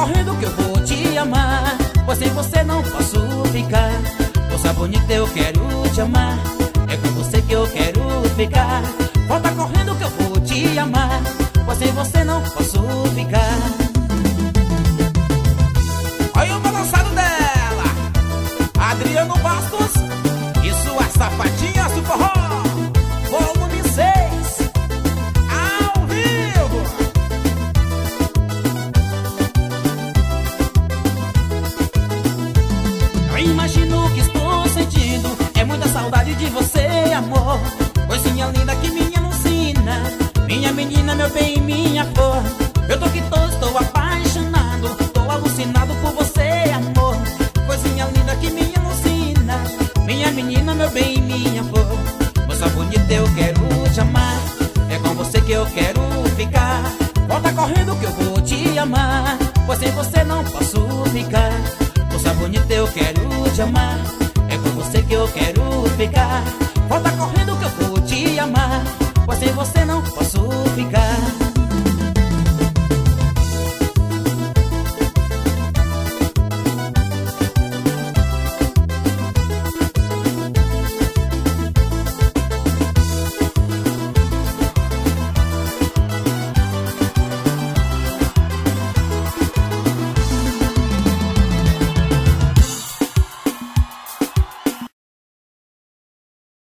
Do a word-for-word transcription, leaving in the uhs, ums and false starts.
correndo que eu vou te amar, pois sem você não posso ficar. Moça bonita, eu quero te amar, é com você que eu quero ficar. Volta correndo que eu vou te amar, pois sem você não posso ficar. Olha o balançado dela, Adriano Bastos e sua safadinha do forró, volume seis, ao vivo. Eu imagino o que estou sentindo, é muita saudade de você, amor. Coisinha linda que me alucina, minha menina, meu bem, minha flor. Eu tô que tô, estou apaixonado, tô alucinado por você, amor. Coisinha linda que me alucina, minha menina, meu bem, minha flor. Moça bonita, eu quero te amar, é com você que eu quero ficar. Volta correndo que eu vou te amar, pois sem você não posso ficar. Moça bonita, eu quero te amar, é com você que eu quero ficar. Volta correndo que eu vou te amar, pois sem você não posso